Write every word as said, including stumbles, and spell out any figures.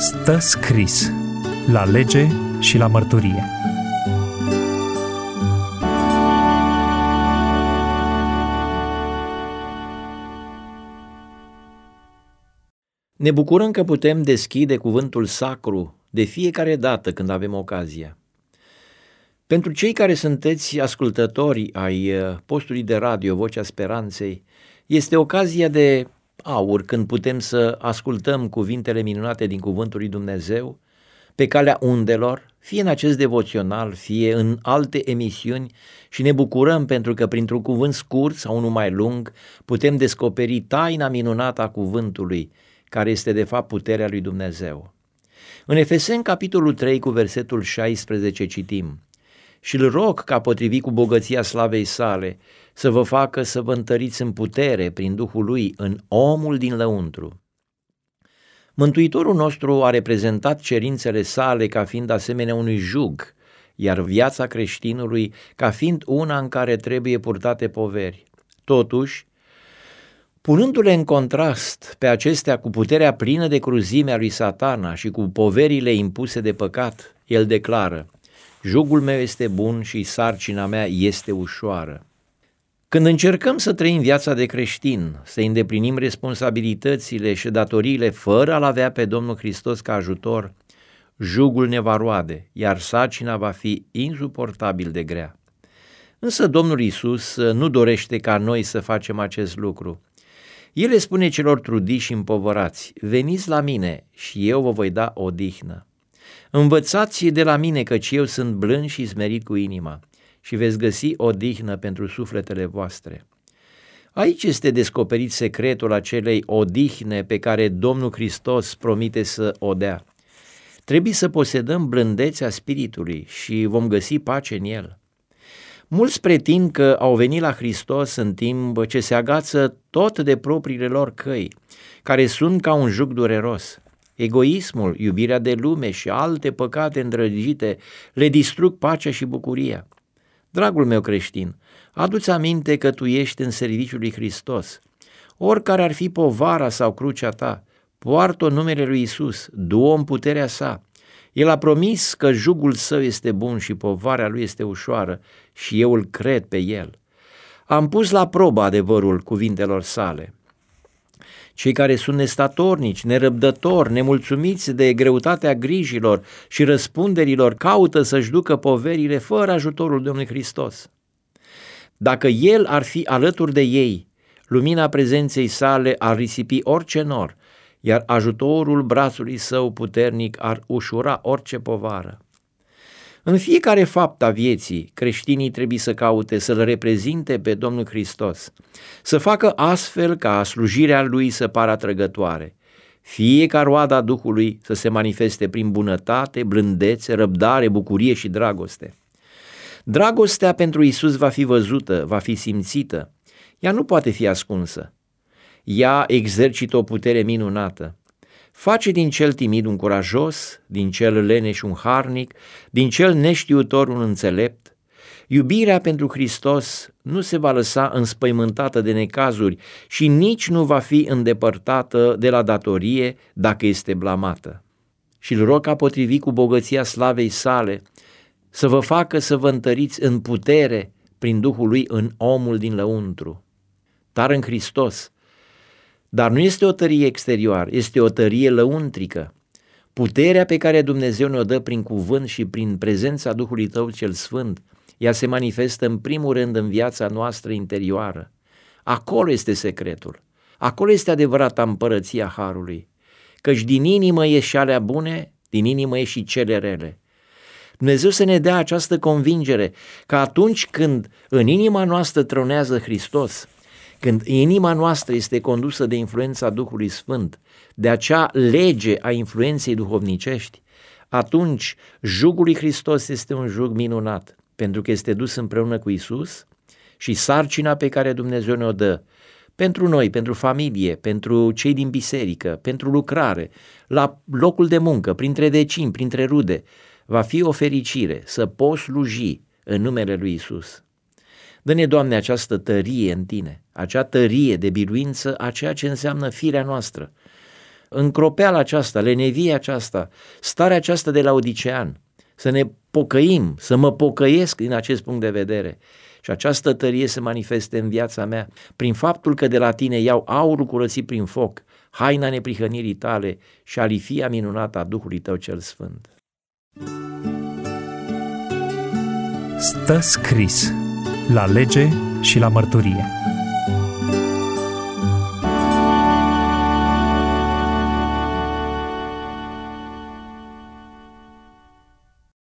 Stă scris la lege și la mărturie. Ne bucurăm că putem deschide cuvântul sacru de fiecare dată când avem ocazia. Pentru cei care sunteți ascultători ai postului de radio Vocea Speranței, este ocazia de aur când putem să ascultăm cuvintele minunate din cuvântul lui Dumnezeu pe calea undelor, fie în acest devoțional, fie în alte emisiuni, și ne bucurăm pentru că printr-un cuvânt scurt sau unul mai lung putem descoperi taina minunată a cuvântului, care este de fapt puterea lui Dumnezeu. În Efeseni, capitolul trei, cu versetul șaisprezece, citim: și îl rog ca potrivit cu bogăția slavei sale să vă facă să vă întăriți în putere prin Duhul lui în omul din lăuntru. Mântuitorul nostru a reprezentat cerințele sale ca fiind asemenea unui jug, iar viața creștinului ca fiind una în care trebuie purtate poveri. Totuși, punându-le în contrast pe acestea cu puterea plină de cruzime a lui Satana și cu poverile impuse de păcat, el declară: jugul meu este bun și sarcina mea este ușoară. Când încercăm să trăim viața de creștin, să îndeplinim responsabilitățile și datoriile fără a-L avea pe Domnul Hristos ca ajutor, jugul ne va roade, iar sarcina va fi insuportabil de grea. Însă Domnul Iisus nu dorește ca noi să facem acest lucru. El le spune celor trudiți și împovărați: veniți la mine și eu vă voi da odihnă. Învățați de la mine, căci eu sunt blând și smerit cu inima, și veți găsi odihnă pentru sufletele voastre. Aici este descoperit secretul acelei odihne pe care Domnul Hristos promite să o dea. Trebuie să posedăm blândețea spiritului și vom găsi pace în el. Mulți pretind că au venit la Hristos în timp ce se agață tot de propriile lor căi, care sunt ca un jug dureros. Egoismul, iubirea de lume și alte păcate îndrăgite le distrug pacea și bucuria. Dragul meu creștin, adu-ți aminte că tu ești în serviciul lui Hristos. Oricare ar fi povara sau crucea ta, poartă-o în numele lui Iisus, du-o în puterea sa. El a promis că jugul său este bun și povara lui este ușoară și eu îl cred pe el. Am pus la probă adevărul cuvintelor sale. Cei care sunt nestatornici, nerăbdători, nemulțumiți de greutatea grijilor și răspunderilor, caută să-și ducă poverile fără ajutorul Domnului Hristos. Dacă El ar fi alături de ei, lumina prezenței sale ar risipi orice nor, iar ajutorul brațului său puternic ar ușura orice povară. În fiecare fapt a vieții, creștinii trebuie să caute să-L reprezinte pe Domnul Hristos, să facă astfel ca slujirea Lui să pară atrăgătoare, fie ca roada Duhului să se manifeste prin bunătate, blândețe, răbdare, bucurie și dragoste. Dragostea pentru Iisus va fi văzută, va fi simțită, ea nu poate fi ascunsă. Ea exercită o putere minunată. Face din cel timid un curajos, din cel leneș un harnic, din cel neștiutor un înțelept. Iubirea pentru Hristos nu se va lăsa înspăimântată de necazuri și nici nu va fi îndepărtată de la datorie dacă este blamată. Și îl rog ca potrivit cu bogăția slavei sale să vă facă să vă întăriți în putere prin Duhul lui în omul din lăuntru. Dar în Hristos. Dar nu este o tărie exterioară, este o tărie lăuntrică. Puterea pe care Dumnezeu ne-o dă prin cuvânt și prin prezența Duhului Tău cel Sfânt, ea se manifestă în primul rând în viața noastră interioară. Acolo este secretul, acolo este adevărata împărăția Harului, căci din inimă ieși și alea bune, din inimă ieși și cele rele. Dumnezeu să ne dea această convingere că atunci când în inima noastră trăunează Hristos, când inima noastră este condusă de influența Duhului Sfânt, de acea lege a influenței duhovnicești, atunci jugul lui Hristos este un jug minunat, pentru că este dus împreună cu Iisus și sarcina pe care Dumnezeu ne-o dă pentru noi, pentru familie, pentru cei din biserică, pentru lucrare, la locul de muncă, printre vecini, printre rude, va fi o fericire să poți sluji în numele lui Iisus. Dă-ne, Doamne, această tărie în Tine, acea tărie de biruință a ceea ce înseamnă firea noastră, încropeala aceasta, lenevia aceasta, starea aceasta de laodicean, să ne pocăim, să mă pocăiesc din acest punct de vedere și această tărie se manifeste în viața mea prin faptul că de la tine iau aurul curățit prin foc, haina neprihănirii tale și alifia minunată a Duhului tău cel sfânt. Stă scris la lege și la mărturie.